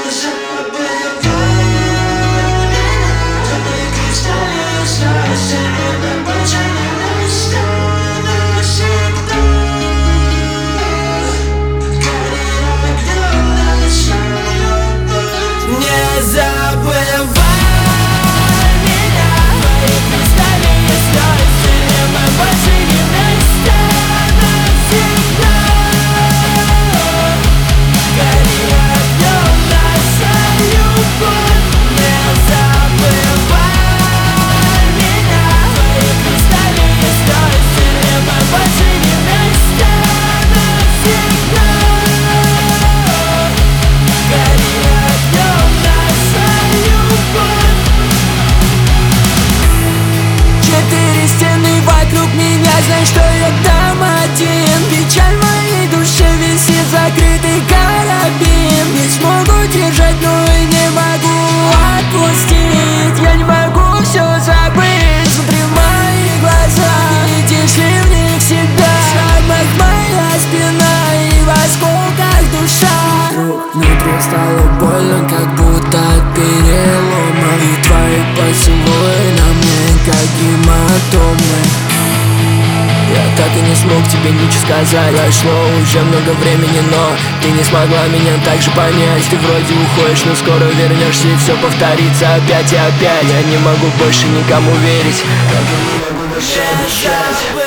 Знай, что я там один. Печаль в моей душе висит, закрытый карабин. Не смогу держать, но и не могу отпустить. Я не могу все забыть. Смотри в мои глаза, не видишь ли в них себя? В шрамах моя спина и в осколках душа. Вдруг внутри стало больно, как будто от перелома. И твои поцелуи на мне, как гематомы. Я так и не смог тебе ничего сказать. Прошло уже много времени, но ты не смогла меня так же понять. Ты вроде уходишь, но скоро вернешься, и все повторится опять и опять. Я не могу больше никому верить, как я не могу дышать.